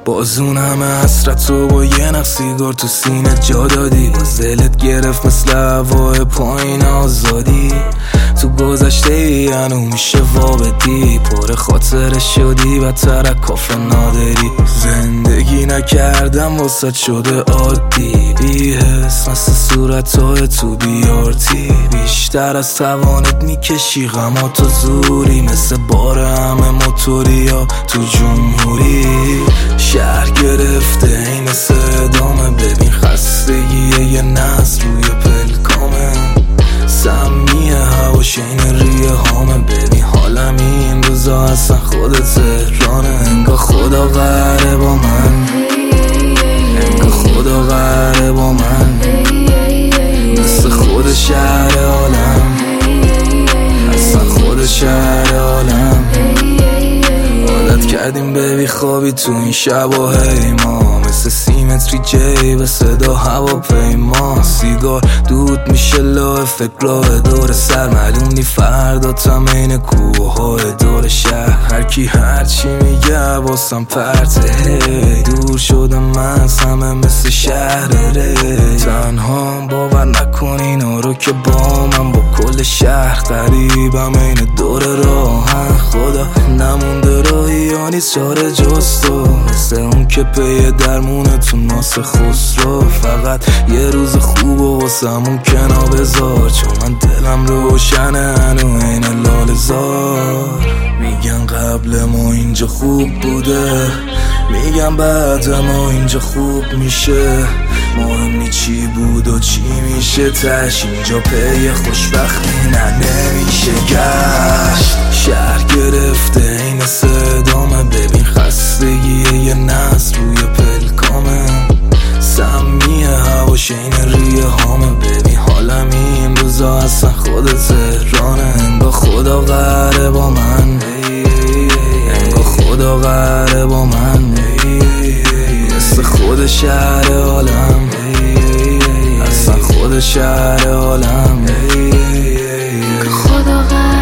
بازون همه حسرت و با یه نخ سیگار تو سینه جا دادی، باز دلت گرفت مثل هوای پایین آزادی. تو گذشته ینو میشه وابدی، پر خاطره شدی بدتر از کافه نادری. زندگی نکردم واسه شده عادی، بی‌حس مثل صورتهای تو بیارتی. بیشتر از توانت میکشی غماتو زوری، مثل بار همه موتوریا تو جمهوری. شهر گرفته این صدامه، ببین خستگی یه نسل روی پلکامه. سمیه هواش این ریه هامه، ببین حالم این روزا اصلا خود تهرانه. انگاه خدا قهره با من، انگاه خدا قهره با من، مثل خود شهر عالم، اصلا خود شهر عالم. عادت کردیم ببی خوابی تو این شباهی ما، مثل سیمتری جی به صدا هواپیما. سیگار دود میشه لاه فکرهای دور سر، معلوم نی فردا تمین کوههای دور شهر. هرکی هرچی میگه واسم پرته، دور شدم من از همه مثل شهر ری. تنها باور نکن اینا رو که با من، با کل شهر قریبم این دور راهن. خدا نمونده راهی یا نیست چاره جستو، مثل اون که پی درمونه تو ناس خسرو. فقط یه روز خوب و واسمون کنار بذار، چون من دلم روشنه هنو این لاله‌زار. میگن قبل ما اینجا خوب بوده، میگن بعد ما اینجا خوب میشه. مهم نی چی بود و چی میشه تش، اینجا پی خوشبختی نه نمیشه گشت. شهر گرفته این صدامه، ببین خستگی یه نسل روی پلکامه. سمیه هواش این ریه هامه، ببین حالم این روزا اصلا خود تهرانه. انگاه خدا قهره با من، انگاه خدا قهره با من، مثل خود شهر عالم، اصلا خود شهر عالم. خدا قهره